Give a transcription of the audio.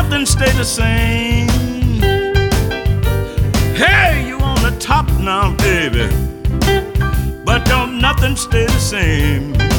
nothing stay the same. Hey, you on the top now, baby, but don't nothing stay the same.